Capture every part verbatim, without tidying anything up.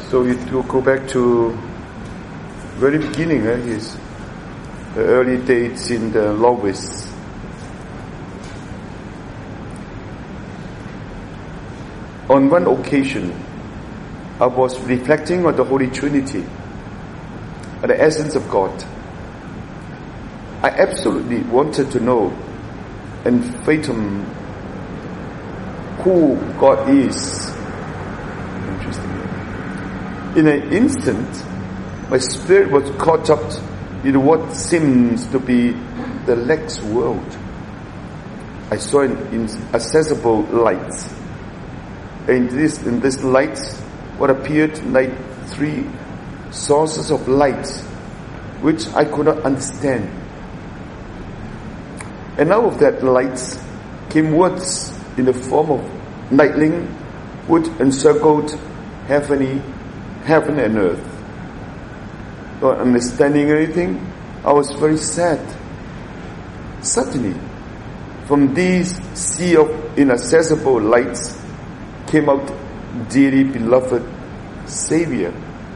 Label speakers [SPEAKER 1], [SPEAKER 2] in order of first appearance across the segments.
[SPEAKER 1] So we to go back to very beginning, eh, his the early days in the Lovis. On one occasion, I was reflecting on the Holy Trinity, on the essence of God. I absolutely wanted to know and fathom who God is. Interesting. In an instant, my spirit was caught up in what seems to be the next world. I saw an inaccessible light. And this, in this light, what appeared like three sources of light, which I could not understand. And out of that light came words in the form of lightning, which encircled heavenly, heaven and earth. Not understanding anything, I was very sad. Suddenly, from this sea of inaccessible lights came out dearly beloved Savior,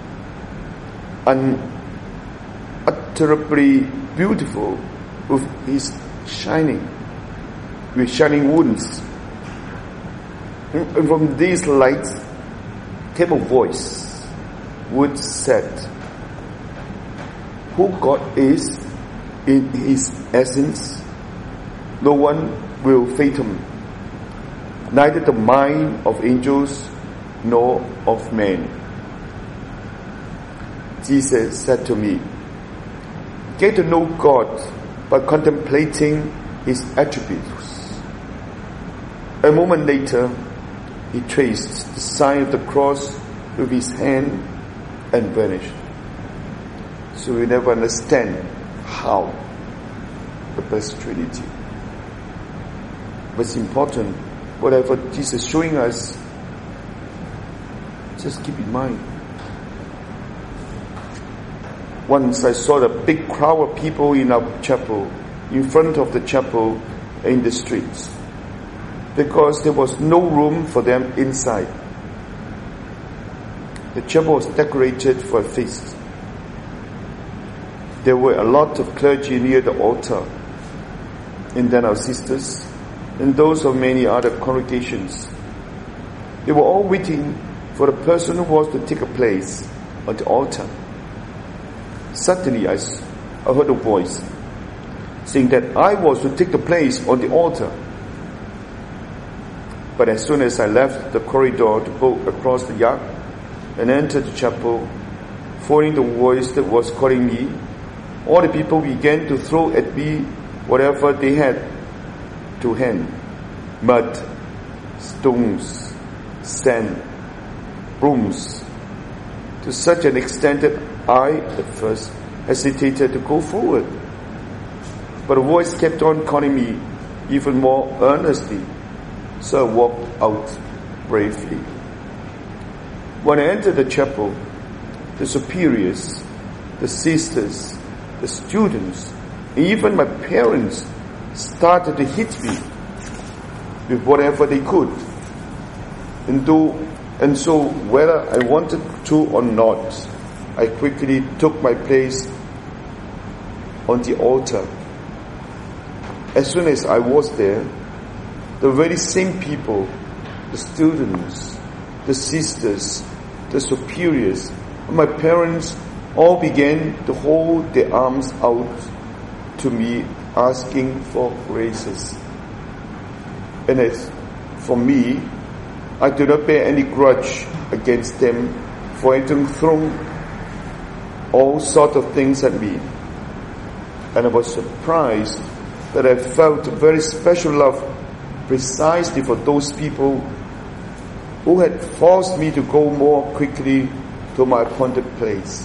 [SPEAKER 1] unutterably beautiful with his shining, with shining wounds. And from these lights came a voice which said, who God is in his essence, no one will fathom, neither the mind of angels nor of men. Jesus said to me, get to know God by contemplating his attributes. A moment later, he traced the sign of the cross with his hand and vanished. So we never understand how the Blessed Trinity. But it's important, whatever Jesus is showing us, just keep in mind. Once I saw the big crowd of people in our chapel, in front of the chapel, in the streets, because there was no room for them inside. The chapel was decorated for a feast. There were a lot of clergy near the altar, and then our sisters, and those of many other congregations. They were all waiting for the person who was to take a place on the altar. Suddenly I, I heard a voice saying that I was to take the place on the altar. But as soon as I left the corridor to go across the yard and enter the chapel, following the voice that was calling me, all the people began to throw at me whatever they had to hand: mud, stones, sand, brooms, to such an extent that I at first hesitated to go forward. But a voice kept on calling me even more earnestly, so I walked out bravely. When I entered the chapel, the superiors, the sisters, the students, and even my parents started to hit me with whatever they could. And though, and so whether I wanted to or not, I quickly took my place on the altar. As soon as I was there, the very same people, the students, the sisters, the superiors, and my parents all began to hold their arms out to me, asking for graces. And as for me, I do not bear any grudge against them for having thrown all sorts of things at me. And I was surprised that I felt a very special love precisely for those people who had forced me to go more quickly to my appointed place.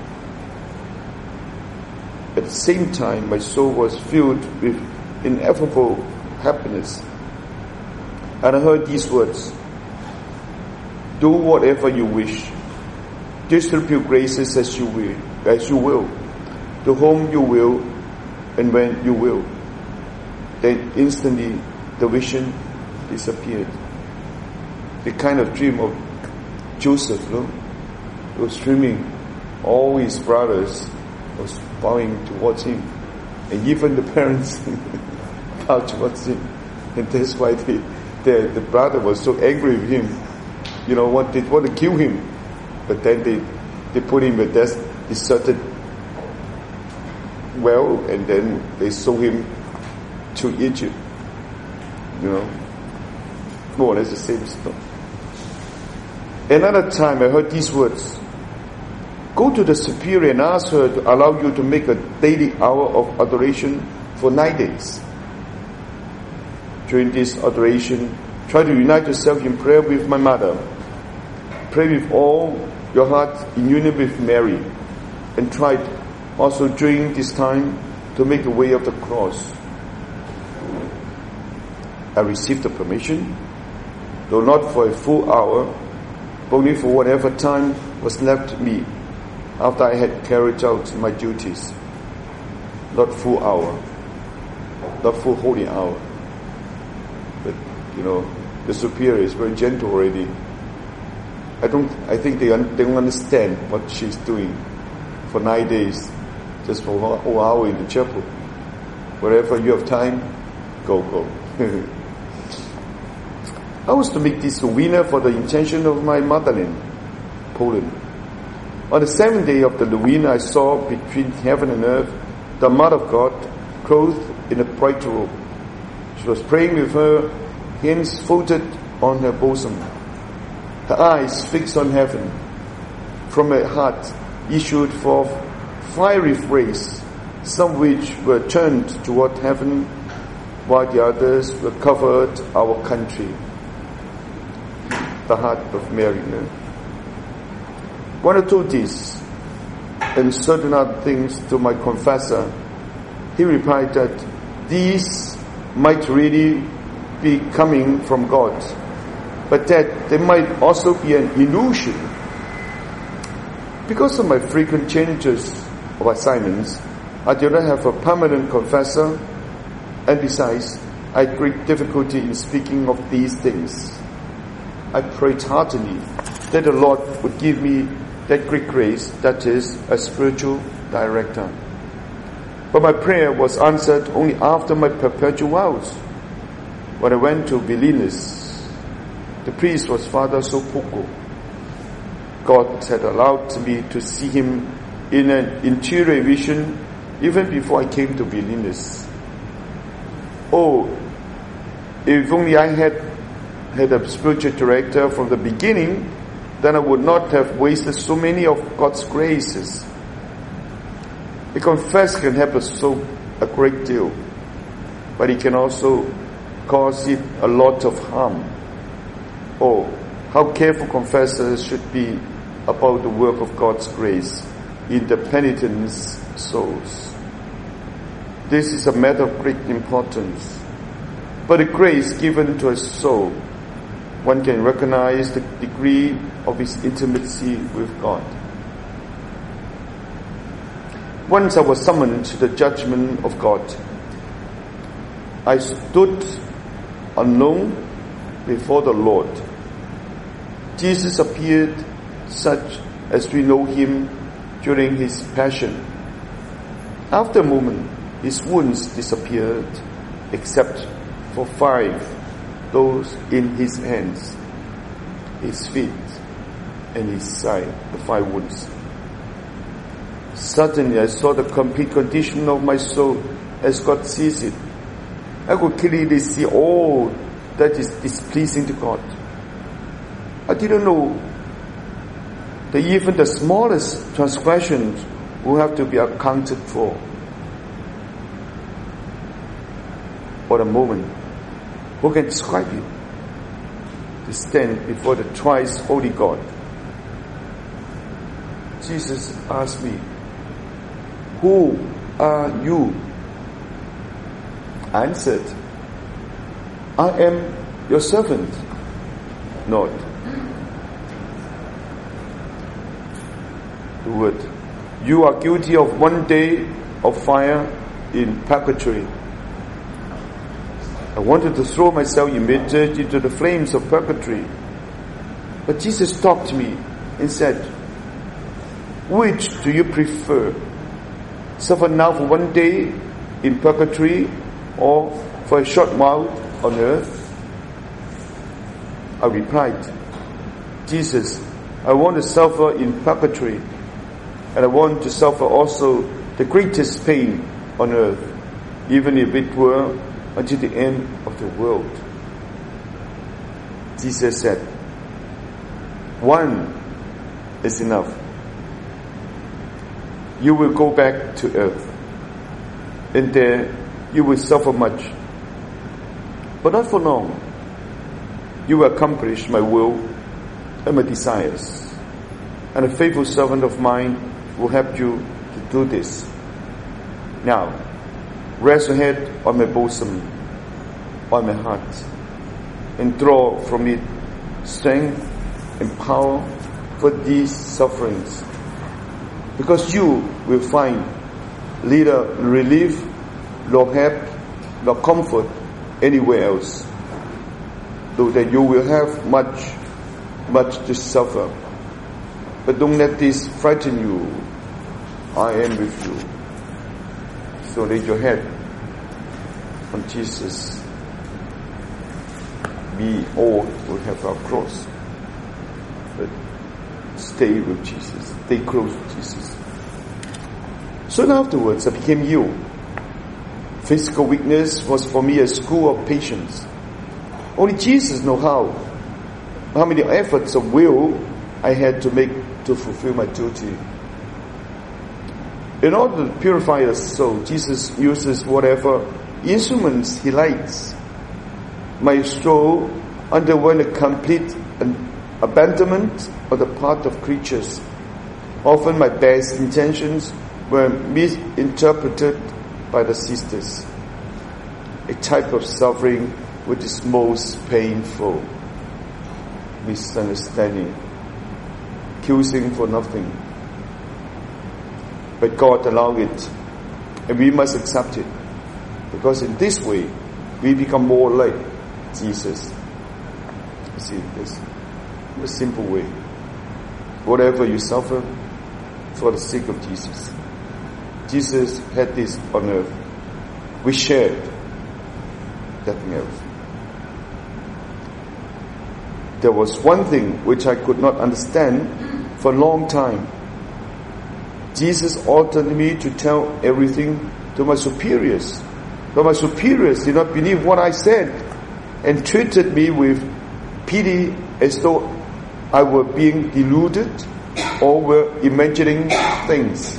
[SPEAKER 1] At the same time, my soul was filled with ineffable happiness. And I heard these words: do whatever you wish. Distribute graces as you will, as you will, to whom you will, and when you will. Then instantly the vision disappeared. The kind of dream of Joseph, no? he was streaming. All his brothers was bowing towards him. And even the parents bowed towards him. And that's why they, the, the brother was so angry with him. You know what, they want to kill him. But then they, they put him in this deserted well, and then they sold him to Egypt. You know, more or less the same stuff. Another time I heard these words: go to the superior and ask her to allow you to make a daily hour of adoration for nine days. During this adoration, try to unite yourself in prayer with my mother. Pray with all your heart in union with Mary, and try also during this time to make the way of the cross. I received the permission, though not for a full hour, but only for whatever time was left me after I had carried out my duties. Not full hour, not full holy hour. But, you know, the superior is very gentle already. I don't, I think they, un, they don't understand what she's doing for nine days, just for one whole hour in the chapel. Wherever you have time, go, go. I was to make this novena for the intention of my motherland, Poland. On the seventh day of the novena, I saw between heaven and earth the Mother of God, clothed in a bright robe. She was praying with her hands folded on her bosom, her eyes fixed on heaven. From her heart issued forth fiery rays, some which were turned toward heaven, while the others were covered our country. The heart of Mary. When I told this and certain other things to my confessor, he replied that these might really be coming from God, but that they might also be an illusion. Because of my frequent changes of assignments, I do not have a permanent confessor, and besides, I had great difficulty in speaking of these things. I prayed heartily that the Lord would give me that great grace, that is, a spiritual director. But my prayer was answered only after my perpetual vows. When I went to Vilnius, the priest was Father Sopoko. God had allowed me to see him in an interior vision even before I came to Vilnius. Oh, if only I had had a spiritual director from the beginning, then I would not have wasted so many of God's graces. A confessor can help us so a great deal, but he can also cause it a lot of harm. Oh, how careful confessors should be about the work of God's grace in the penitent's souls. This is a matter of great importance. But the grace given to a soul, one can recognize the degree of his intimacy with God. Once I was summoned to the judgment of God. I stood alone before the Lord. Jesus appeared such as we know him during his passion. After a moment, his wounds disappeared, except for five, those in his hands, his feet, and his side, the five wounds. Suddenly I saw the complete condition of my soul as God sees it. I could clearly see all that is displeasing to God. I didn't know that even the smallest transgressions will have to be accounted for. For a moment, who can describe it? To stand before the thrice holy God. Jesus asked me, "Who are you?" I answered, "I am your servant, Lord." The word, "You are guilty of one day of fire in purgatory." I wanted to throw myself immediately into the flames of purgatory. But Jesus stopped me and said, Which do you prefer? Suffer now for one day in purgatory, or for a short while on earth? I replied, Jesus, I want to suffer in purgatory, and I want to suffer also the greatest pain on earth, even if it were until the end of the world. Jesus said, one is enough. You will go back to earth, and there you will suffer much, but not for long. You will accomplish my will and my desires, and a faithful servant of mine will help you to do this. Now, rest your head on my bosom, on my heart, and draw from it strength and power for these sufferings, because you will find neither relief nor help nor comfort anywhere else, though that you will have much, much to suffer. But don't let this frighten you. I am with you. So lay your head on Jesus. We all will have our cross, but stay with Jesus. Stay close to Jesus. Soon afterwards, I became ill. Physical weakness was for me a school of patience. Only Jesus knows how, how many efforts of will I had to make to fulfill my duty. In order to purify the soul, Jesus uses whatever instruments he likes. My soul underwent a complete abandonment on the part of creatures. Often my best intentions were misinterpreted by the sisters. A type of suffering which is most painful. Misunderstanding. Accusing for nothing. But God allowed it, and we must accept it, because in this way we become more like Jesus. You see, this a simple way. Whatever you suffer, for the sake of Jesus. Jesus had this on earth. We shared, nothing else. There was one thing which I could not understand for a long time. Jesus ordered me to tell everything to my superiors, but my superiors did not believe what I said and treated me with pity as though I were being deluded or were imagining things.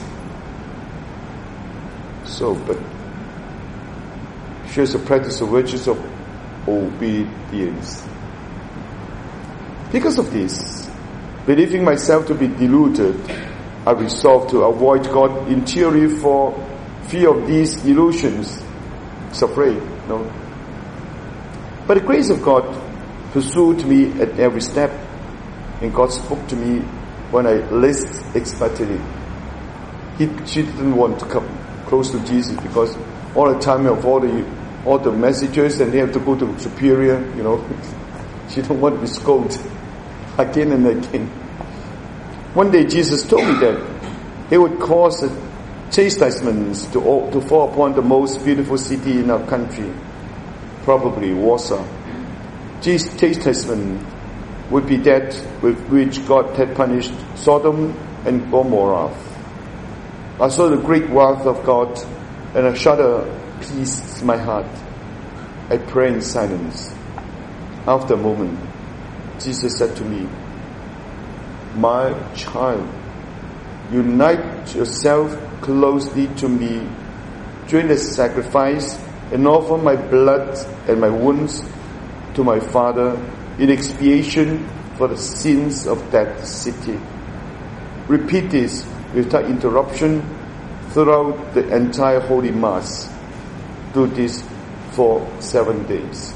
[SPEAKER 1] So, but here's a practice of virtues of obedience. Because of this, believing myself to be deluded, I resolved to avoid God in theory for fear of these illusions. It's afraid, no? But the grace of God pursued me at every step, and God spoke to me when I least expected it. He, she didn't want to come close to Jesus because all the time of all the all the messages, and they have to go to superior, you know. She don't want to be scolded again and again. One day Jesus told me that he would cause chastisements to to fall upon the most beautiful city in our country, probably Warsaw. Chastisement would be that with which God had punished Sodom and Gomorrah. I saw the great wrath of God, and a shudder pierced my heart. I prayed in silence. After a moment, Jesus said to me, "My child, unite yourself closely to me during the sacrifice and offer my blood and my wounds to my Father in expiation for the sins of that city. Repeat this without interruption throughout the entire Holy Mass. Do this for seven days."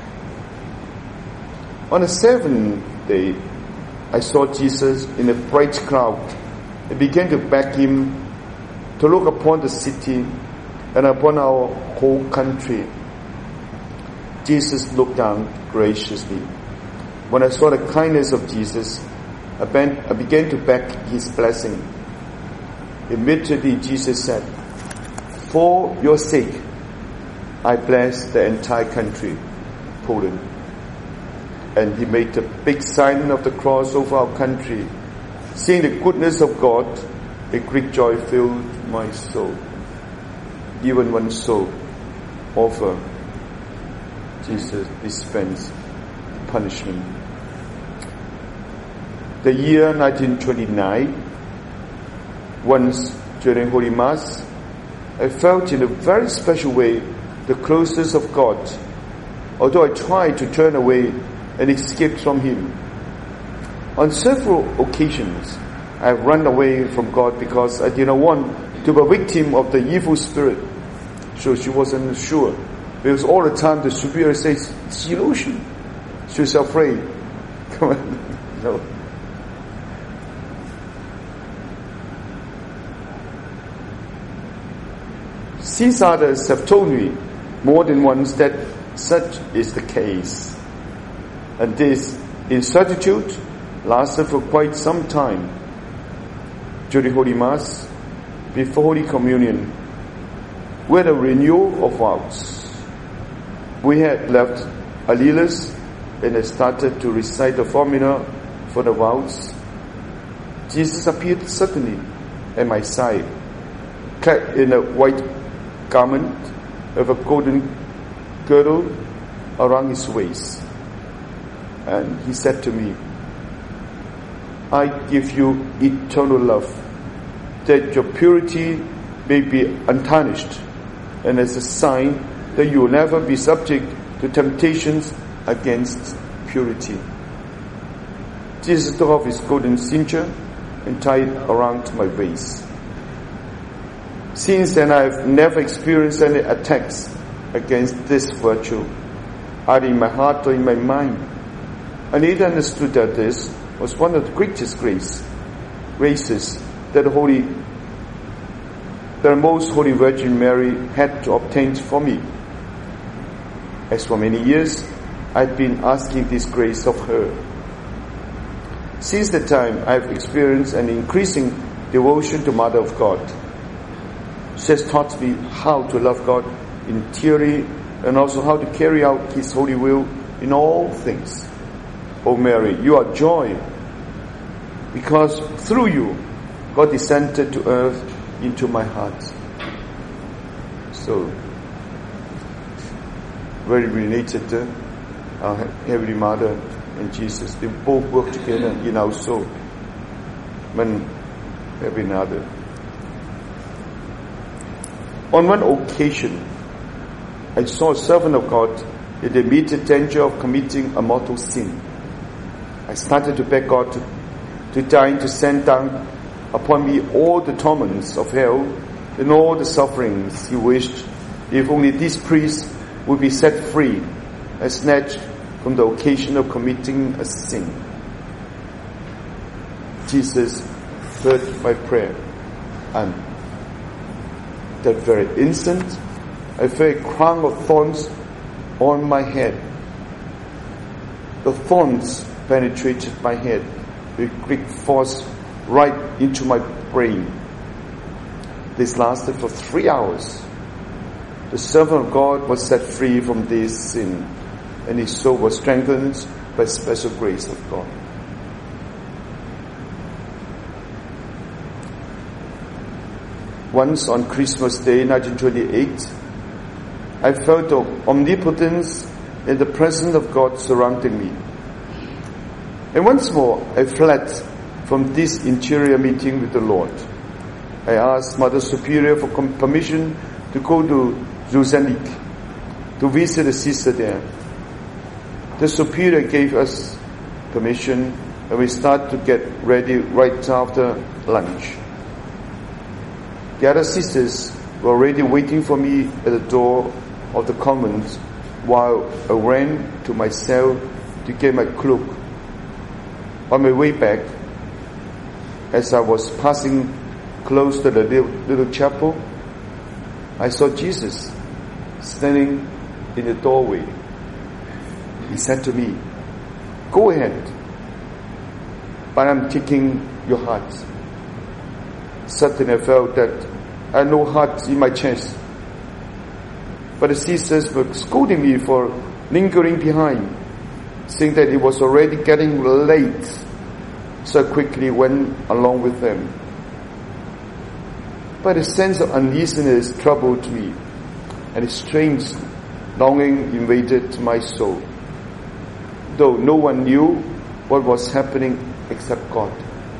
[SPEAKER 1] On the seventh day, I saw Jesus in a bright cloud and began to beg him to look upon the city and upon our whole country. Jesus looked down graciously. When I saw the kindness of Jesus, I began to beg his blessing. Immediately Jesus said, "For your sake, I bless the entire country, Poland." And he made a big sign of the cross over our country. Seeing the goodness of God, a great joy filled my soul. Even one soul offer Jesus dispense punishment. The year nineteen twenty-nine, once during Holy Mass, I felt in a very special way the closeness of God, although I tried to turn away and escape from Him. On several occasions, I have run away from God because I did not want to be a victim of the evil spirit. So she wasn't sure. Because all the time the superior says, "It's illusion." She was afraid. Come on. No. Since others have told me more than once that such is the case. And this incertitude lasted for quite some time. During Holy Mass, before Holy Communion, we had a renewal of vows. We had left Allelus and I started to recite the formula for the vows. Jesus appeared suddenly at my side, clad in a white garment with a golden girdle around his waist. And he said to me, "I give you eternal love, that your purity may be untarnished, and as a sign that you will never be subject to temptations against purity." Jesus took off his golden cincture and tied it around my waist. Since then, I have never experienced any attacks against this virtue, either in my heart or in my mind. I neither understood that this was one of the greatest grace, graces that the Holy, that the Most Holy Virgin Mary had to obtain for me. As for many years, I've been asking this grace of her. Since that time, I've experienced an increasing devotion to Mother of God. She has taught me how to love God in theory and also how to carry out His holy will in all things. O Mary, you are joy, because through you, God descended to earth into my heart. So, very related, uh, our Heavenly Mother and Jesus, they both work together in our soul. One every another. On one occasion, I saw a servant of God in the immediate danger of committing a mortal sin. I started to beg God to, to deign to send down upon me all the torments of hell and all the sufferings He wished, if only this priest would be set free and snatched from the occasion of committing a sin. Jesus heard my prayer, and that very instant, I felt a crown of thorns on my head. The thorns penetrated my head with great force right into my brain. This lasted for three hours. The servant of God was set free from this sin, and his soul was strengthened by special grace of God. Once on Christmas Day, nineteen twenty-eight, I felt the omnipotence and the presence of God surrounding me. And once more, I fled from this interior meeting with the Lord. I asked Mother Superior for permission to go to Zuzannik to visit a sister there. The Superior gave us permission, and we started to get ready right after lunch. The other sisters were already waiting for me at the door of the convent, while I ran to my cell to get my cloak. On my way back, as I was passing close to the little, little chapel, I saw Jesus standing in the doorway. He said to me, "Go ahead, but I'm taking your heart." Suddenly I felt that I had no heart in my chest. But the sisters were scolding me for lingering behind, saying that it was already getting late. So I quickly went along with them. But a sense of uneasiness troubled me, and a strange longing invaded my soul, though no one knew what was happening except God.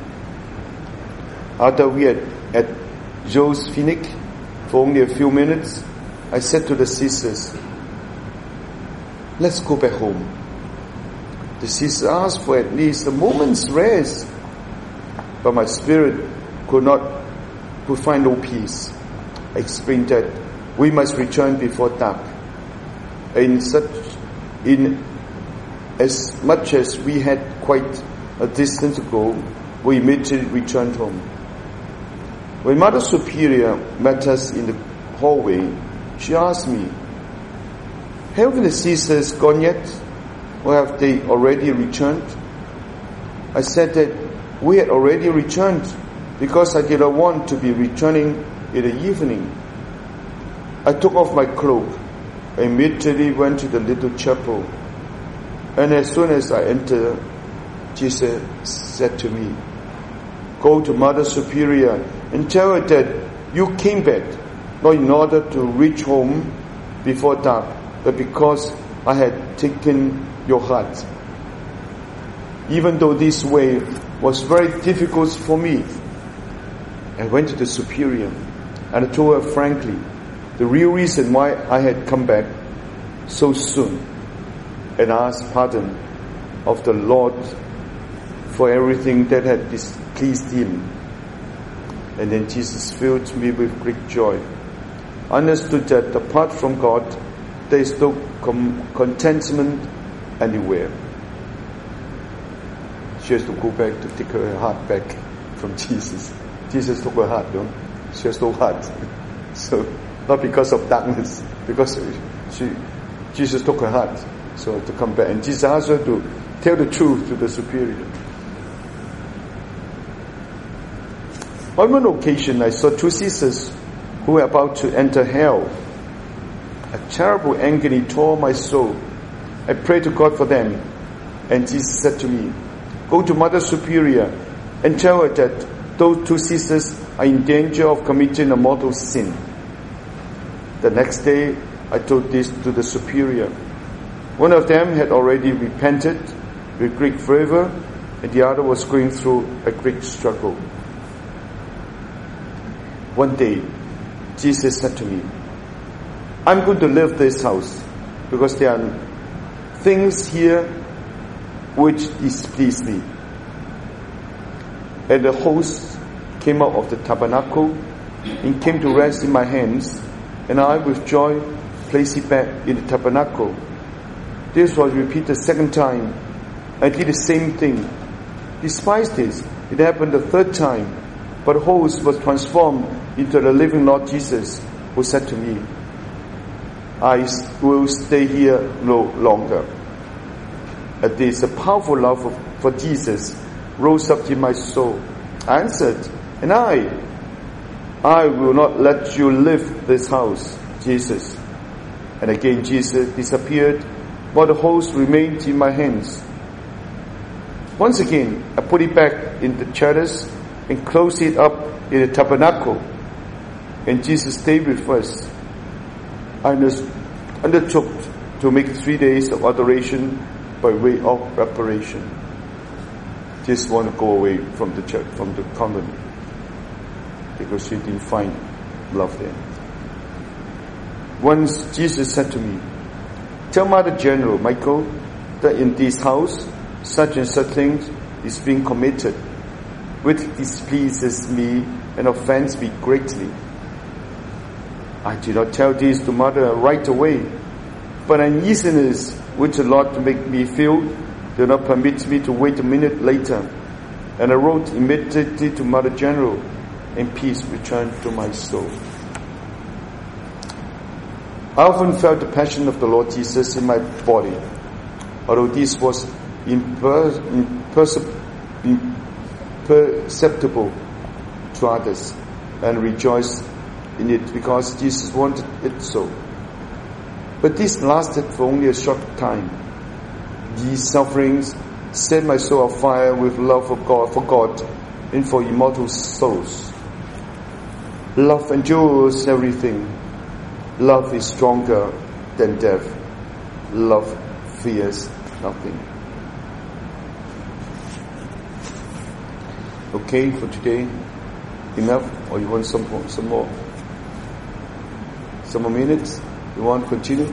[SPEAKER 1] After we had at Joe's Phoenix for only a few minutes, I said to the sisters, let's go back home. The sisters asked for at least a moment's rest, but my spirit could not, could find no peace. I explained that we must return before dark. In such, in as much as we had quite a distance to go, we immediately returned home. When Mother Superior met us in the hallway, she asked me, haven't the sisters gone yet? Or have they already returned? I said that we had already returned because I did not want to be returning in the evening. I took off my cloak and immediately went to the little chapel. And as soon as I entered, Jesus said to me, go to Mother Superior and tell her that you came back, not in order to reach home before dark, but because I had taken your heart. Even though this way was very difficult for me, I went to the Superior and I told her frankly the real reason why I had come back so soon, and asked pardon of the Lord for everything that had displeased him. And then Jesus filled me with great joy. I understood that apart from God, there is no com- contentment anywhere. She has to go back to take her heart back from Jesus. Jesus took her heart, no? She has no heart. So, not because of darkness, because she, Jesus took her heart. So to come back. And Jesus asked her to tell the truth to the Superior. On one occasion, I saw two sisters who were about to enter hell. A terrible agony tore my soul. I prayed to God for them. And Jesus said to me, go to Mother Superior and tell her that those two sisters are in danger of committing a mortal sin. The next day, I told this to the Superior. One of them had already repented with great fervor, and the other was going through a great struggle. One day, Jesus said to me, I'm going to leave this house because there are things here which displease me. And the host came out of the tabernacle and came to rest in my hands, and I with joy placed it back in the tabernacle. This was repeated the second time. I did the same thing. Despite this, it happened the third time, but the host was transformed into the living Lord Jesus, who said to me, I will stay here no longer. At this, a powerful love for Jesus rose up in my soul. I answered, and I, I will not let you leave this house, Jesus. And again Jesus disappeared, while the host remained in my hands. Once again, I put it back in the chalice and closed it up in the tabernacle. And Jesus stayed with us. I undertook to make three days of adoration by way of reparation. Just want to go away from the church, from the convent, because she didn't find love there. Once Jesus said to me, tell Mother General Michael that in this house such and such things is being committed, which displeases me and offends me greatly. I did not tell this to Mother right away, but uneasiness which the Lord make me feel did not permit me to wait a minute later, and I wrote immediately to Mother General, and peace returned to my soul. I often felt the passion of the Lord Jesus in my body, although this was imper- imperce- imperceptible to others and rejoice in it because Jesus wanted it so. But this lasted for only a short time. These sufferings set my soul afire with love of God, for God and for immortal souls. Love endures everything. Love is stronger than death. Love fears nothing. Okay, for today, enough? Or you want some more? Some more? Some more minutes? You want to continue?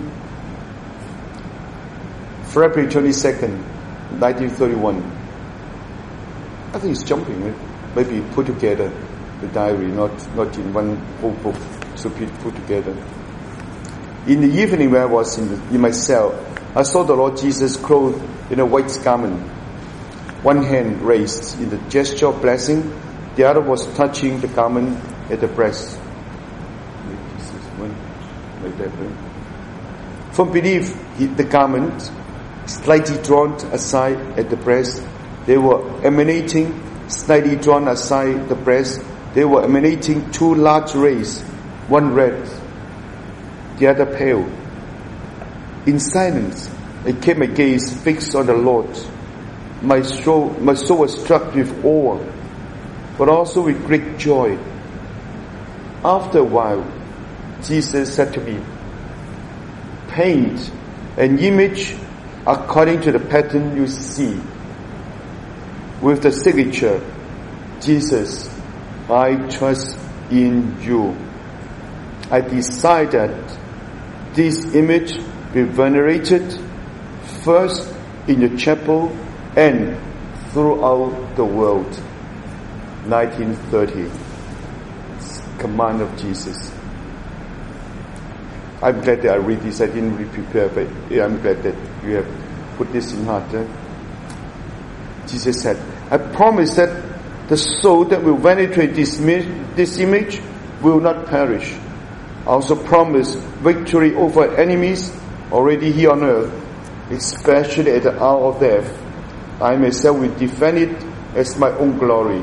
[SPEAKER 1] February twenty-second, nineteen thirty-one. I think it's jumping, right? Maybe put together the diary, not not in one whole book, so put together. In the evening when I was in, the, in my cell, I saw the Lord Jesus clothed in a white garment, one hand raised in the gesture of blessing, the other was touching the garment at the breast. Like that, right? From beneath the garment, slightly drawn aside at the breast, they were emanating, slightly drawn aside the breast, they were emanating two large rays, one red, the other pale. In silence, I kept my gaze fixed on the Lord. My soul, my soul was struck with awe, but also with great joy. After a while, Jesus said to me, "Paint an image according to the pattern you see, with the signature, Jesus, I trust in you." I decided this image be venerated first in the chapel and throughout the world. nineteen thirty. Command of Jesus. I'm glad that I read this. I didn't really prepare, but I'm glad that you have put this in heart. Eh? Jesus said, "I promise that the soul that will venerate this, this image will not perish. I also promise victory over enemies already here on earth, especially at the hour of death. I myself will defend it as my own glory."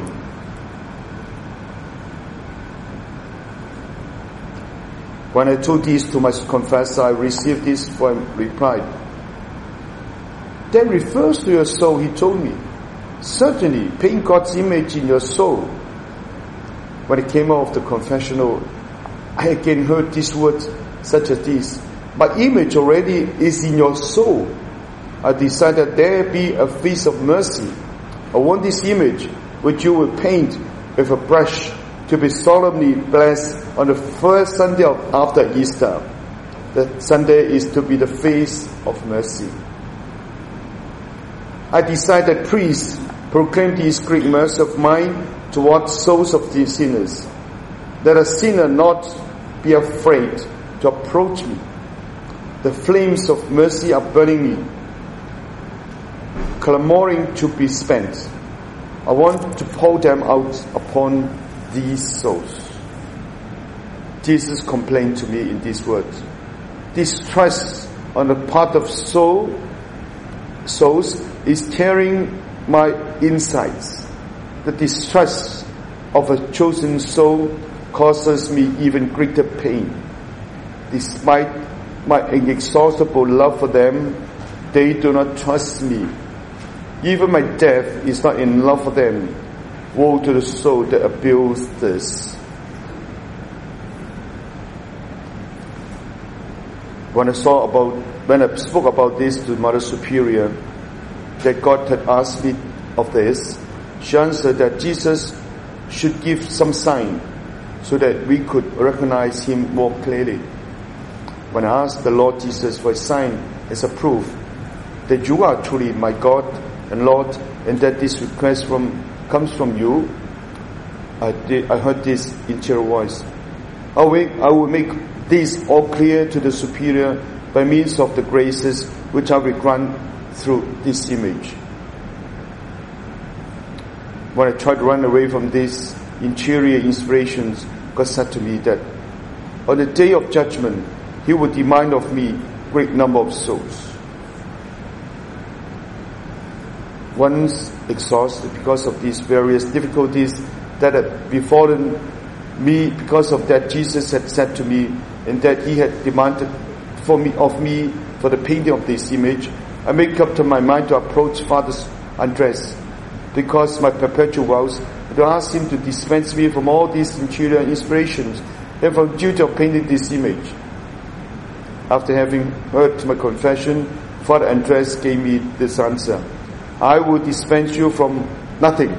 [SPEAKER 1] When I told this to my confessor, I received this for him reply. "That refers to your soul," he told me. "Certainly, paint God's image in your soul." When I came out of the confessional, I again heard these words such as this: "My image already is in your soul." I decided there be a feast of mercy. I want this image, which you will paint with a brush, to be solemnly blessed on the first Sunday of after Easter. The Sunday is to be the feast of mercy. I decided priests proclaim this great mercy of mine towards souls of the sinners. Let a sinner not be afraid to approach me. The flames of mercy are burning me, clamoring to be spent. I want to pour them out upon these souls. Jesus complained to me in these words. Distrust on the part of soul, souls is tearing my insides. The distrust of a chosen soul causes me even greater pain. Despite my inexhaustible love for them, they do not trust me. Even my death is not in love for them. Woe to the soul that abuses this. When I saw about, when I spoke about this to Mother Superior, that God had asked me of this, she answered that Jesus should give some sign so that we could recognize him more clearly. When I asked the Lord Jesus for a sign as a proof that you are truly my God and Lord, and that this request from comes from you, I, did, I heard this interior voice. I will, I will make this all clear to the Superior by means of the graces which I will grant through this image. When I tried to run away from these interior inspirations, God said to me that on the day of judgment, he would demand of me great number of souls. Once exhausted because of these various difficulties, that had befallen me. Because of that, Jesus had said to me, and that he had demanded for me of me for the painting of this image, I make up to my mind to approach Father Andres, because my perpetual vows, to ask him to dispense me from all these interior inspirations and from duty of painting this image. After having heard my confession, Father Andres gave me this answer: I will dispense you from nothing.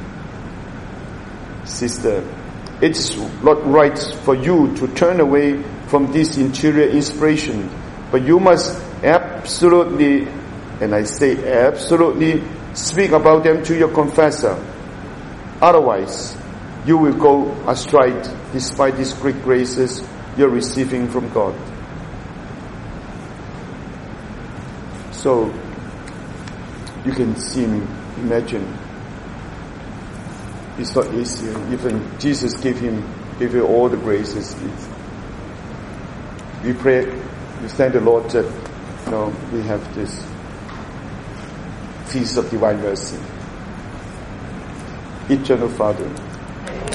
[SPEAKER 1] Sister, it's not right for you to turn away from this interior inspiration, but you must absolutely, and I say absolutely, speak about them to your confessor. Otherwise, you will go astray despite these great graces you're receiving from God. So, you can see, imagine, it's not easy. Even Jesus gave him, gave you all the graces. It's, we pray, we thank the Lord that, you know, we have this feast of divine mercy. Eternal Father,